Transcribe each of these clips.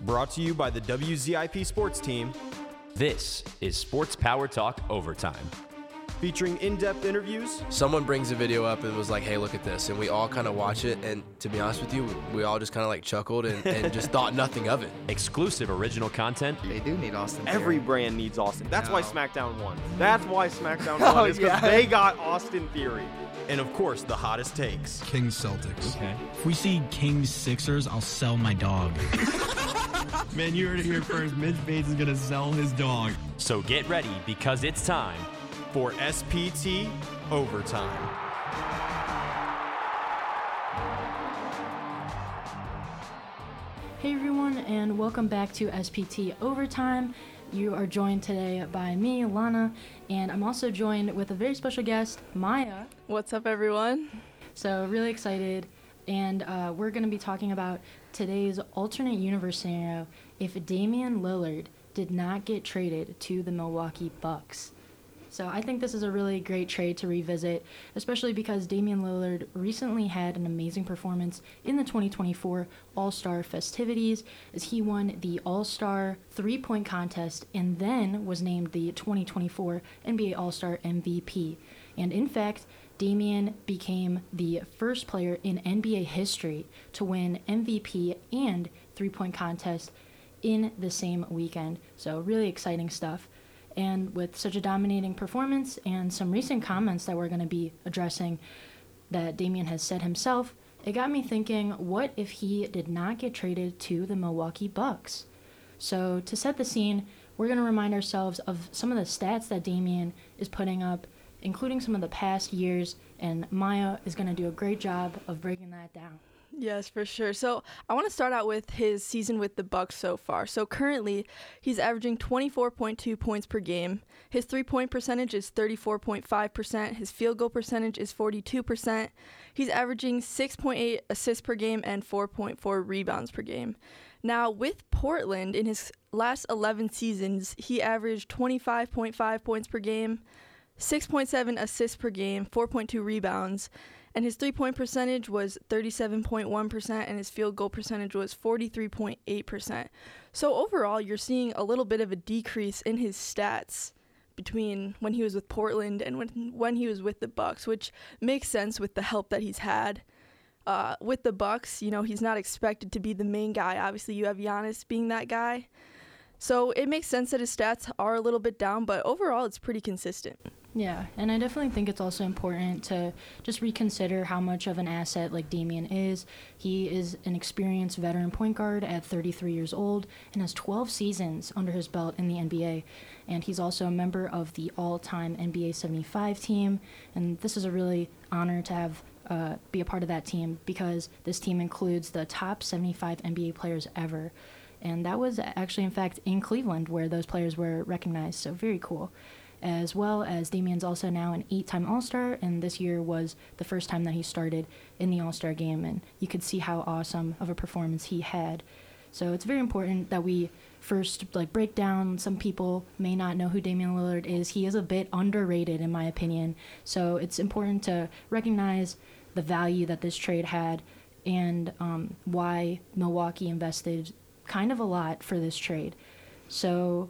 Brought to you by the WZIP Sports Team. This is Sports Power Talk Overtime. Featuring in-depth interviews. Someone brings a video up and was like, hey, look at this. And we all kind of watch it. And to be honest with you, we all just kind of like chuckled and just thought nothing of it. Exclusive original content. They do need Austin Theory. Every brand needs Austin. That's why SmackDown won. That's why SmackDown Oh, won. Is because yeah. they got Austin Theory. And of course, the hottest takes. Kings Celtics. Okay. If we see Kings Sixers, I'll sell my dog. Man, you heard it here first. Mitch Bates is going to sell his dog. So get ready because it's time For SPT Overtime. Hey everyone, and welcome back to SPT Overtime. You are joined today by me, Lana, and I'm also joined with a very special guest, Maya. What's up, everyone? So really excited, and we're going to be talking about today's alternate universe scenario if Damian Lillard did not get traded to the Milwaukee Bucks. So I think this is a really great trade to revisit, especially because Damian Lillard recently had an amazing performance in the 2024 All-Star festivities as he won the All-Star three-point contest and then was named the 2024 NBA All-Star MVP. And in fact, Damian became the first player in NBA history to win MVP and three-point contest in the same weekend. So really exciting stuff. And with such a dominating performance and some recent comments that we're going to be addressing that Damian has said himself, it got me thinking, what if he did not get traded to the Milwaukee Bucks? So to set the scene, we're going to remind ourselves of some of the stats that Damian is putting up, including some of the past years, and Maya is going to do a great job of breaking that down. Yes, for sure. So I want to start out with his season with the Bucks so far. So currently, he's averaging 24.2 points per game. His three-point percentage is 34.5%. His field goal percentage is 42%. He's averaging 6.8 assists per game and 4.4 rebounds per game. Now, with Portland, in his last 11 seasons, he averaged 25.5 points per game, 6.7 assists per game, 4.2 rebounds, and his three-point percentage was 37.1%, and his field goal percentage was 43.8%. So overall, you're seeing a little bit of a decrease in his stats between when he was with Portland and when he was with the Bucks, which makes sense with the help that he's had. With the Bucks, you know, he's not expected to be the main guy. Obviously, you have Giannis being that guy. So it makes sense that his stats are a little bit down, but overall, it's pretty consistent. Yeah, and I definitely think it's also important to just reconsider how much of an asset like Damian is. He is an experienced veteran point guard at 33 years old and has 12 seasons under his belt in the NBA. And he's also a member of the all-time NBA 75 team. And this is a really honor to have be a part of that team because this team includes the top 75 NBA players ever. And that was actually, in fact, in Cleveland where those players were recognized. So very cool. As well as Damian's also now an 8-time All-Star, and this year was the first time that he started in the All-Star game, and you could see how awesome of a performance he had. So it's very important that we first break down. Some people may not know who Damian Lillard is. He is a bit underrated, in my opinion. So it's important to recognize the value that this trade had and why Milwaukee invested kind of a lot for this trade. So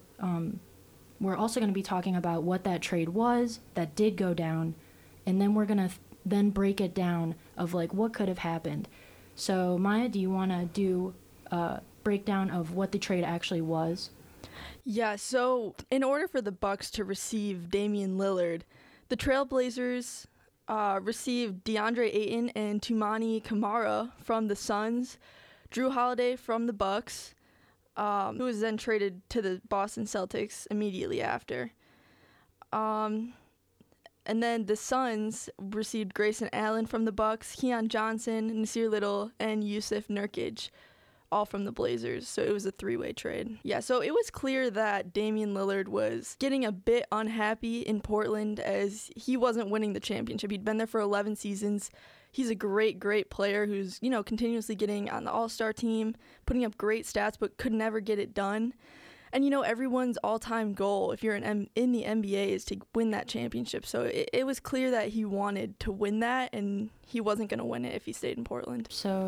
we're also going to be talking about what that trade was that did go down, and then we're going to then break it down of what could have happened. So Maya, do you want to do a breakdown of what the trade actually was? Yeah, so in order for the Bucks to receive Damian Lillard, the Trailblazers received DeAndre Ayton and Toumani Camara from the Suns, Drew Holiday from the Bucks, who was then traded to the Boston Celtics immediately after. And then the Suns received Grayson Allen from the Bucks, Keon Johnson, Nasir Little, and Yusuf Nurkic, all from the Blazers. So it was a three-way trade. Yeah, so it was clear that Damian Lillard was getting a bit unhappy in Portland as he wasn't winning the championship. He'd been there for 11 seasons. He's a great, great player who's, continuously getting on the All-Star team, putting up great stats, but could never get it done. And, everyone's all-time goal, if you're in the NBA, is to win that championship. So it was clear that he wanted to win that, and he wasn't going to win it if he stayed in Portland. So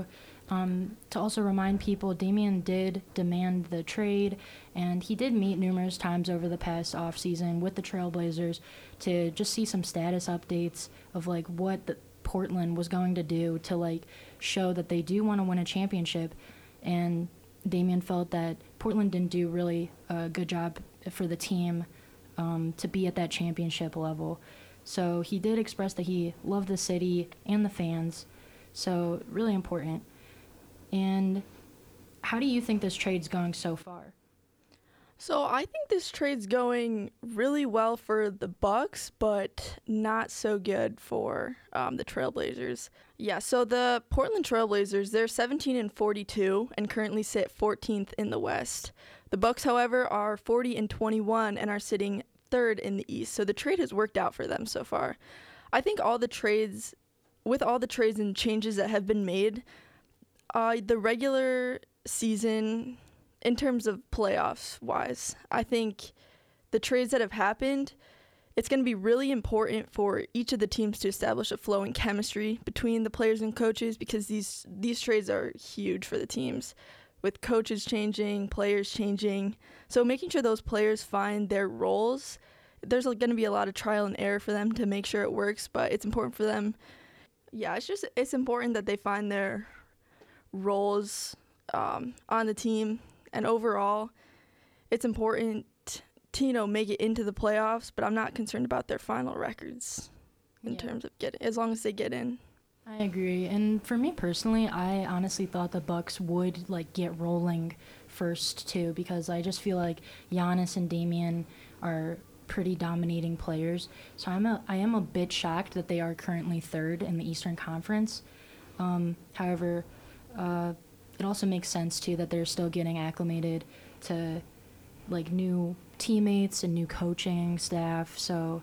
To also remind people, Damian did demand the trade, and he did meet numerous times over the past offseason with the Trailblazers to just see some status updates of like what Portland was going to do to like show that they do want to win a championship. And Damian felt that Portland didn't do really a good job for the team to be at that championship level. So he did express that he loved the city and the fans. So really important. And how do you think this trade's going so far? So I think this trade's going really well for the Bucks, but not so good for the Trailblazers. Yeah, so the Portland Trailblazers, they're 17-42 and currently sit 14th in the West. The Bucks, however, are 40-21 and are sitting third in the East. So the trade has worked out for them so far. I think all the trades and changes that have been made, the regular season, in terms of playoffs wise, I think the trades that have happened, it's going to be really important for each of the teams to establish a flow and chemistry between the players and coaches, because these trades are huge for the teams, with coaches changing, players changing. So making sure those players find their roles, there's going to be a lot of trial and error for them to make sure it works, but it's important for them. Yeah, it's important that they find their roles on the team, and overall it's important to make it into the playoffs, but I'm not concerned about their final records in terms of as long as they get in. I agree. And for me personally, I honestly thought the Bucks would get rolling first too, because I just feel like Giannis and Damian are pretty dominating players. So I am a bit shocked that they are currently third in the Eastern Conference. However, it also makes sense too that they're still getting acclimated to new teammates and new coaching staff. So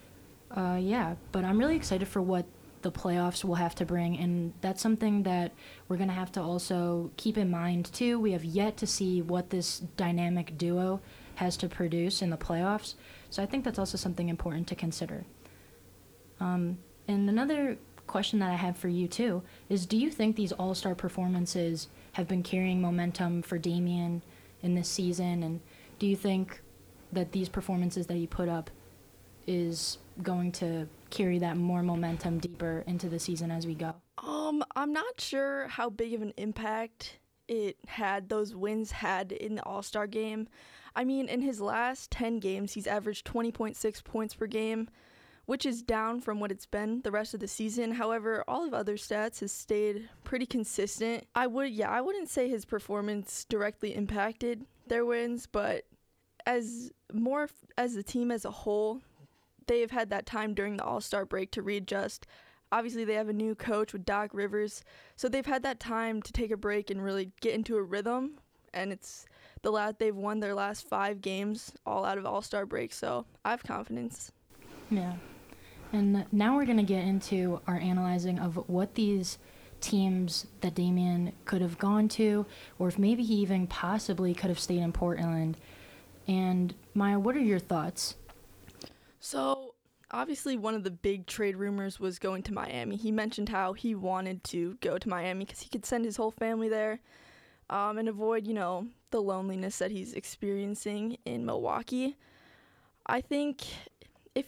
but I'm really excited for what the playoffs will have to bring, and that's something that we're going to have to also keep in mind too. We have yet to see what this dynamic duo has to produce in the playoffs, so I think that's also something important to consider. And another question that I have for you too is, do you think these all-star performances have been carrying momentum for Damian in this season, and do you think that these performances that he put up is going to carry that more momentum deeper into the season as we go? I'm not sure how big of an impact those wins had in the All-Star game. I mean, in his last 10 games, he's averaged 20.6 points per game, which is down from what it's been the rest of the season. However, all of other stats has stayed pretty consistent. I wouldn't say his performance directly impacted their wins, but as the team as a whole, they have had that time during the All-Star break to readjust. Obviously, they have a new coach with Doc Rivers, so they've had that time to take a break and really get into a rhythm, and they've won their last 5 games all out of All-Star break, so I have confidence. Yeah. And now we're going to get into our analyzing of what these teams that Damian could have gone to, or if maybe he even possibly could have stayed in Portland. And Maya, what are your thoughts? So, obviously one of the big trade rumors was going to Miami. He mentioned how he wanted to go to Miami because he could send his whole family there and avoid, the loneliness that he's experiencing in Milwaukee. I think if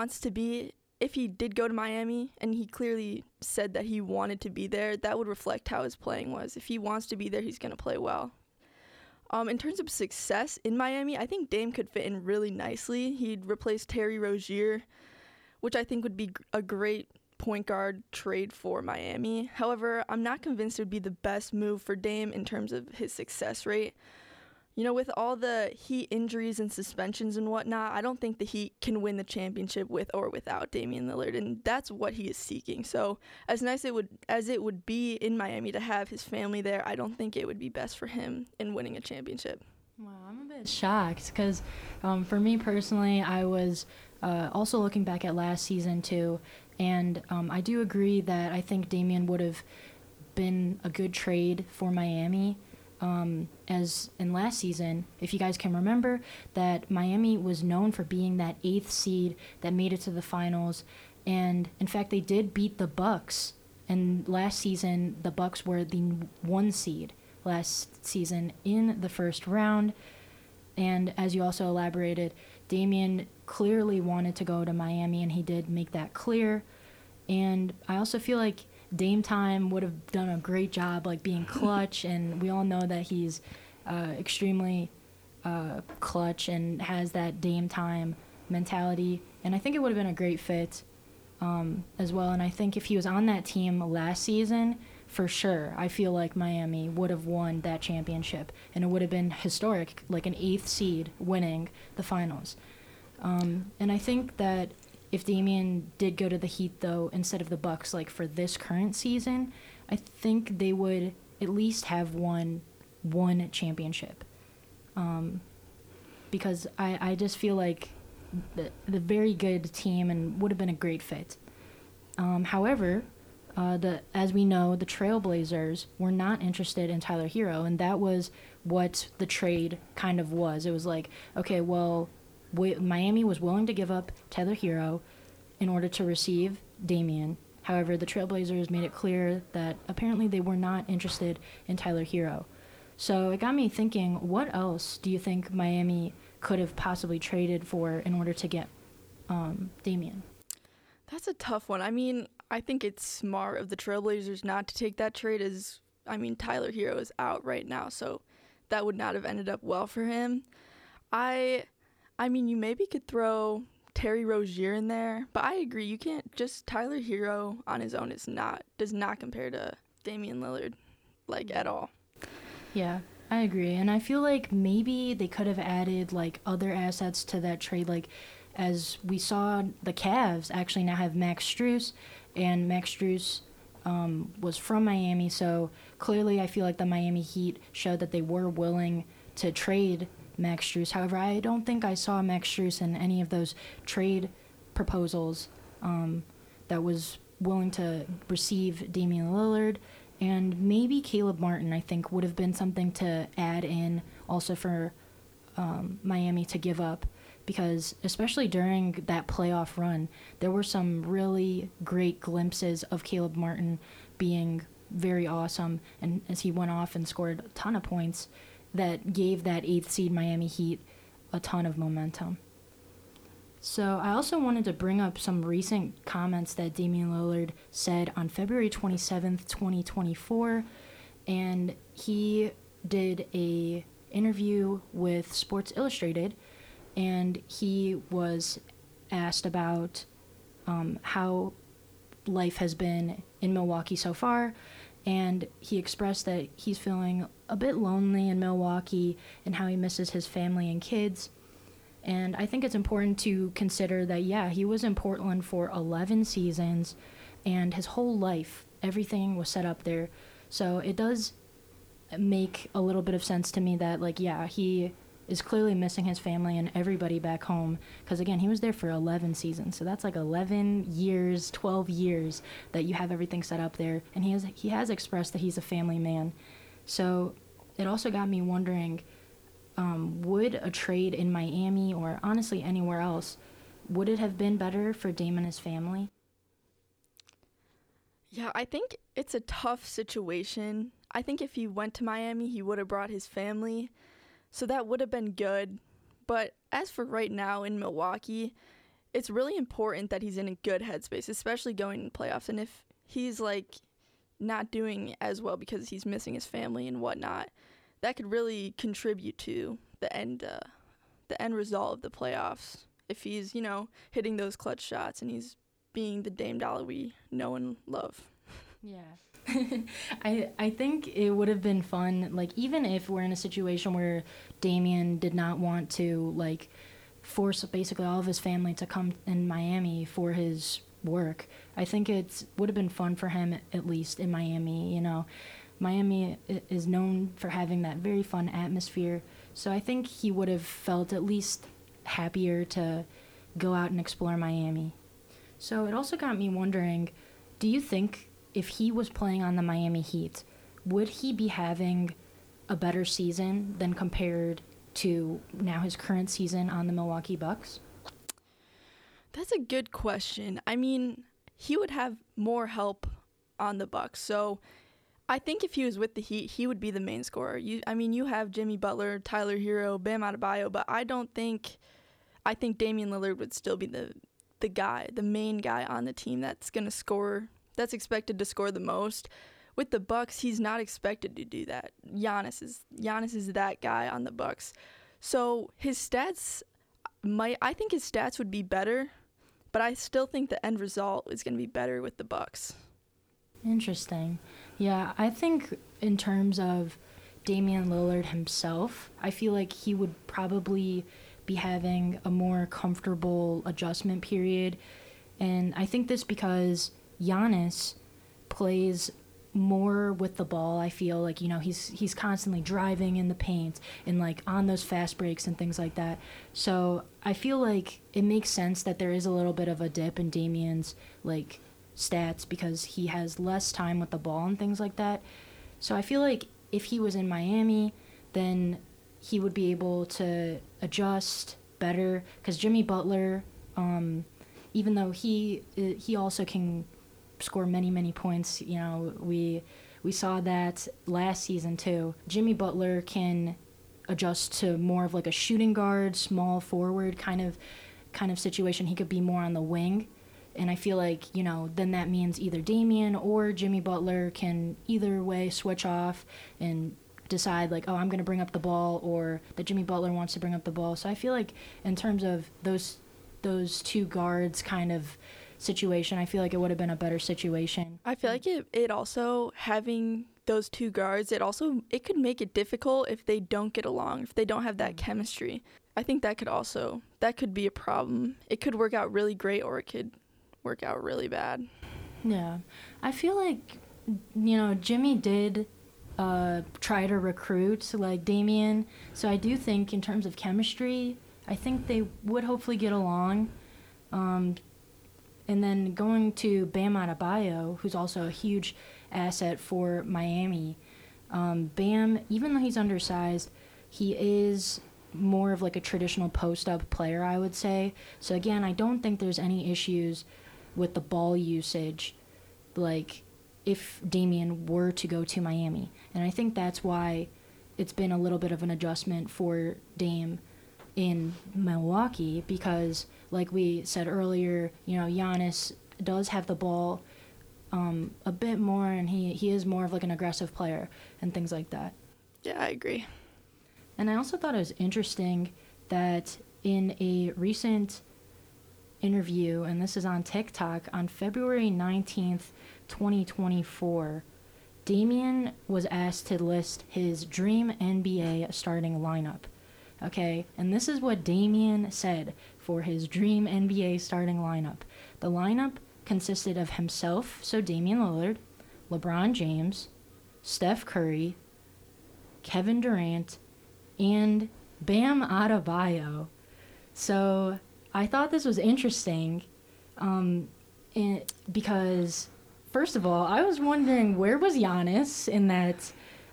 he did go to Miami, and he clearly said that he wanted to be there, that would reflect how his playing was. If he wants to be there, he's going to play well. In terms of success in Miami, I think Dame could fit in really nicely. He'd replace Terry Rozier, which I think would be a great point guard trade for Miami. However, I'm not convinced it would be the best move for Dame in terms of his success rate. With all the Heat injuries and suspensions and whatnot, I don't think the Heat can win the championship with or without Damian Lillard, and that's what he is seeking. So as nice as it would be in Miami to have his family there, I don't think it would be best for him in winning a championship. Wow, I'm a bit shocked because for me personally, I was also looking back at last season too, and I do agree that I think Damian would have been a good trade for Miami. As in last season, if you guys can remember, that Miami was known for being that 8th seed that made it to the finals, and in fact they did beat the Bucks And last season, the Bucks were the 1 seed last season in the first round. And as you also elaborated, Damian clearly wanted to go to Miami, and he did make that clear. And I also feel like Dame Time would have done a great job, like being clutch, and we all know that he's extremely clutch and has that Dame Time mentality. And I think it would have been a great fit as well. And I think if he was on that team last season, for sure, I feel like Miami would have won that championship, and it would have been historic, like an 8th seed winning the finals. And I think that if Damian did go to the Heat, though, instead of the Bucks, like for this current season, I think they would at least have won one championship. Because I just feel like the very good team and would have been a great fit. However, as we know, the Trailblazers were not interested in Tyler Hero, and that was what the trade kind of was. It was like, okay, well, Miami was willing to give up Tyler Hero in order to receive Damian. However, the Trailblazers made it clear that apparently they were not interested in Tyler Hero. So it got me thinking, what else do you think Miami could have possibly traded for in order to get Damian? That's a tough one. I mean, I think it's smart of the Trailblazers not to take that trade, as, I mean, Tyler Hero is out right now, so that would not have ended up well for him. I mean, you maybe could throw Terry Rozier in there, but I agree, you can't just, Tyler Hero on his own does not compare to Damian Lillard, like, at all. Yeah, I agree. And I feel like maybe they could have added, like, other assets to that trade, like, as we saw, the Cavs actually now have Max Strus, and Max Strus was from Miami, so clearly I feel like the Miami Heat showed that they were willing to trade Max Strus. However, I don't think I saw Max Strus in any of those trade proposals that was willing to receive Damian Lillard. And maybe Caleb Martin, I think, would have been something to add in also for Miami to give up. Because especially during that playoff run, there were some really great glimpses of Caleb Martin being very awesome, and as he went off and scored a ton of points, that gave that 8th seed Miami Heat a ton of momentum. So I also wanted to bring up some recent comments that Damian Lillard said on February 27th, 2024, and he did a interview with Sports Illustrated, and he was asked about how life has been in Milwaukee so far, and he expressed that he's feeling a bit lonely in Milwaukee and how he misses his family and kids. And I think it's important to consider that, yeah, he was in Portland for 11 seasons, and his whole life, everything was set up there. So it does make a little bit of sense to me that, like, yeah, he is clearly missing his family and everybody back home, because again, he was there for 11 seasons, so that's like 11 years, 12 years that you have everything set up there, and he has expressed that he's a family man. So it also got me wondering, would a trade in Miami, or honestly anywhere else, would it have been better for Dame and his family? Yeah, I think it's a tough situation. I think if he went to Miami, he would have brought his family, so that would have been good. But as for right now in Milwaukee, it's really important that he's in a good headspace, especially going in playoffs. And if he's, like, not doing as well because he's missing his family and whatnot, that could really contribute to the end result of the playoffs. If he's, hitting those clutch shots and he's being the Dame Dollar we know and love. Yeah. I think it would have been fun, like, even if we're in a situation where Damian did not want to, like, force basically all of his family to come in Miami for his work, I think it would have been fun for him, at least in Miami. Miami is known for having that very fun atmosphere, so I think he would have felt at least happier to go out and explore Miami. So it also got me wondering, do you think if he was playing on the Miami Heat, would he be having a better season than compared to now his current season on the Milwaukee Bucks? That's a good question. I mean, he would have more help on the Bucks. So I think if he was with the Heat, he would be the main scorer. You have Jimmy Butler, Tyler Hero, Bam Adebayo, but I think Damian Lillard would still be the main guy on the team that's going to score, that's expected to score the most. With the Bucks, he's not expected to do that. Giannis is that guy on the Bucks. So his stats I think his stats would be better, but I still think the end result is going to be better with the Bucks. Interesting. Yeah, I think in terms of Damian Lillard himself, I feel like he would probably be having a more comfortable adjustment period. And I think this because Giannis plays more with the ball. I feel like, he's constantly driving in the paint and like on those fast breaks and things like that. So I feel like it makes sense that there is a little bit of a dip in Damian's like stats because he has less time with the ball and things like that. So I feel like if he was in Miami, then he would be able to adjust better because Jimmy Butler, even though he also can score many points, we saw that last season too. Jimmy Butler can adjust to more of like a shooting guard, small forward kind of situation. He could be more on the wing. And I feel like, then that means either Damian or Jimmy Butler can either way switch off and decide like, oh, I'm going to bring up the ball, or that Jimmy Butler wants to bring up the ball. So I feel like in terms of those two guards kind of situation, I feel like it would have been a better situation. I feel like it also, having those two guards, it could make it difficult if they don't get along, if they don't have that chemistry. I think that could be a problem. It could work out really great, or it could work out really bad. Yeah. I feel like, Jimmy did try to recruit like Damian. So I do think in terms of chemistry, I think they would hopefully get along. And then going to Bam Adebayo, who's also a huge asset for Miami. Bam, even though he's undersized, he is more of like a traditional post-up player, I would say. So again, I don't think there's any issues with the ball usage, like if Damian were to go to Miami. And I think that's why it's been a little bit of an adjustment for Dame in Milwaukee, because like we said earlier, Giannis does have the ball a bit more, and he is more of like an aggressive player and things like that. Yeah, I agree. And I also thought it was interesting that in a recent interview, and this is on TikTok, on February 19th, 2024, Damian was asked to list his dream NBA starting lineup. Okay, and this is what Damian said for his dream NBA starting lineup. The lineup consisted of himself, so Damian Lillard, LeBron James, Steph Curry, Kevin Durant, and Bam Adebayo. So I thought this was interesting because, first of all, I was wondering where was Giannis in that,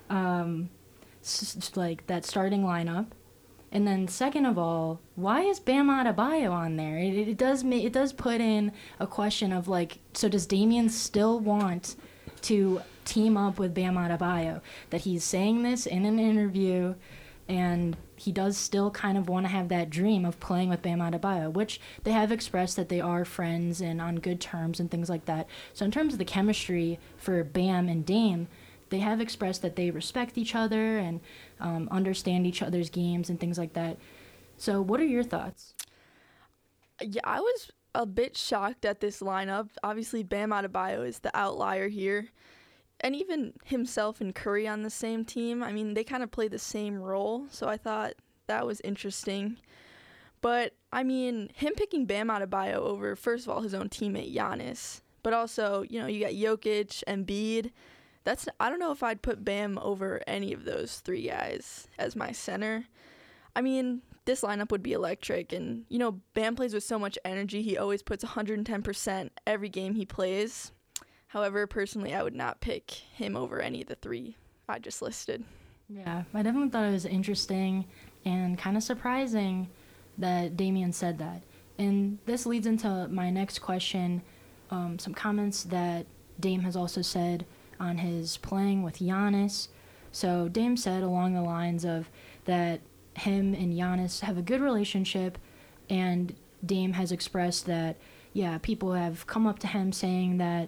that starting lineup. And then second of all, why is Bam Adebayo on there? It does put in a question of like, so does Damian still want to team up with Bam Adebayo? That he's saying this in an interview, and he does still kind of want to have that dream of playing with Bam Adebayo, which they have expressed that they are friends and on good terms and things like that. So in terms of the chemistry for Bam and Dame, they have expressed that they respect each other and understand each other's games and things like that. So what are your thoughts? Yeah, I was a bit shocked at this lineup. Obviously, Bam Adebayo is the outlier here. And even himself and Curry on the same team, I mean, they kind of play the same role. So I thought that was interesting. But, I mean, him picking Bam Adebayo over, first of all, his own teammate Giannis. But also, you got Jokic, Embiid. I don't know if I'd put Bam over any of those three guys as my center. I mean, this lineup would be electric, and, Bam plays with so much energy. He always puts 110% every game he plays. However, personally, I would not pick him over any of the three I just listed. Yeah, I definitely thought it was interesting and kind of surprising that Damian said that. And this leads into my next question, some comments that Dame has also said on his playing with Giannis. So Dame said along the lines of that him and Giannis have a good relationship, and Dame has expressed that, yeah, people have come up to him saying that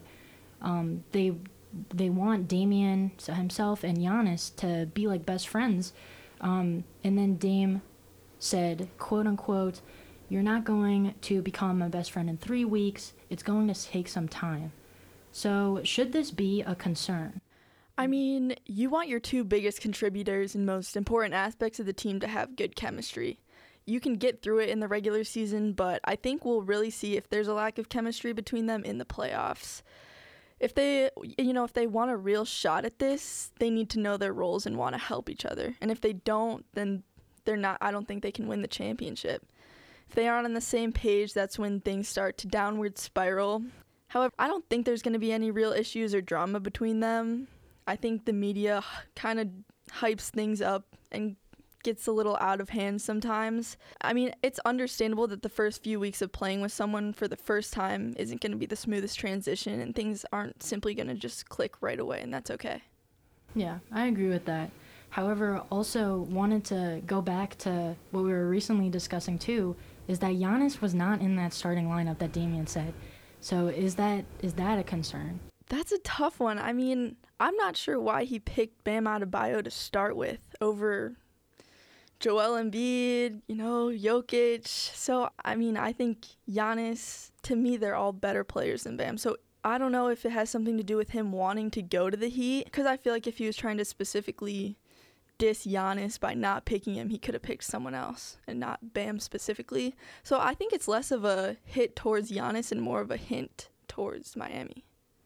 they want Damian, so himself, and Giannis to be like best friends. And then Dame said, quote unquote, "You're not going to become my best friend in 3 weeks. It's going to take some time." So should this be a concern? I mean, you want your two biggest contributors and most important aspects of the team to have good chemistry. You can get through it in the regular season, but I think we'll really see if there's a lack of chemistry between them in the playoffs. If they want a real shot at this, they need to know their roles and want to help each other. And if they don't, then I don't think they can win the championship. If they aren't on the same page, that's when things start to downward spiral. However, I don't think there's going to be any real issues or drama between them. I think the media kind of hypes things up and gets a little out of hand sometimes. I mean, it's understandable that the first few weeks of playing with someone for the first time isn't going to be the smoothest transition, and things aren't simply going to just click right away, and that's okay. Yeah, I agree with that. However, also wanted to go back to what we were recently discussing too, is that Giannis was not in that starting lineup that Damian said. So is that a concern? That's a tough one. I mean, I'm not sure why he picked Bam Adebayo to start with over Joel Embiid, Jokic. So, I mean, I think Giannis, to me, they're all better players than Bam. So I don't know if it has something to do with him wanting to go to the Heat, because I feel like if he was trying to specifically diss Giannis by not picking him, he could have picked someone else and not Bam specifically. So I think it's less of a hit towards Giannis and more of a hint towards Miami.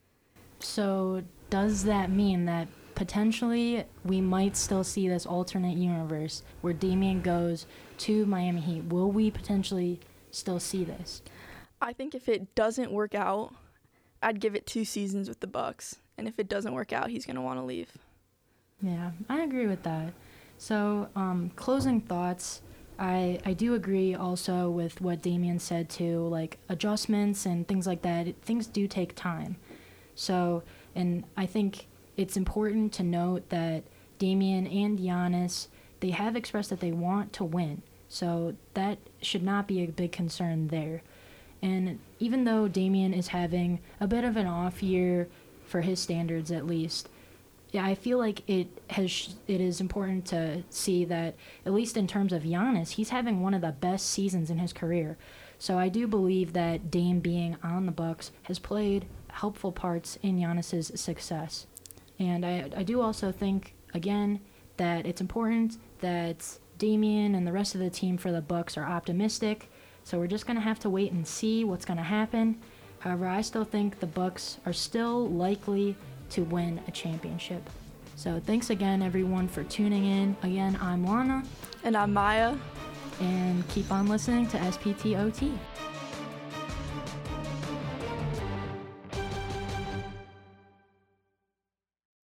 So does that mean that potentially we might still see this alternate universe where Damian goes to Miami Heat? Will we potentially still see this? I think if it doesn't work out, I'd give it 2 seasons with the Bucks. And if it doesn't work out, he's going to want to leave. Yeah, I agree with that. So, closing thoughts, I do agree also with what Damian said too, like adjustments and things like that. Things do take time. So, and I think it's important to note that Damian and Giannis, they have expressed that they want to win. So that should not be a big concern there. And even though Damian is having a bit of an off year for his standards at least, yeah, I feel like it is important to see that, at least in terms of Giannis, he's having one of the best seasons in his career. So I do believe that Dame being on the Bucks has played helpful parts in Giannis's success. And I do also think, again, that it's important that Damian and the rest of the team for the Bucks are optimistic. So we're just going to have to wait and see what's going to happen. However, I still think the Bucks are still likely to win a championship. So thanks again, everyone, for tuning in. Again, I'm Lana. And I'm Maya. And keep on listening to SPTOT.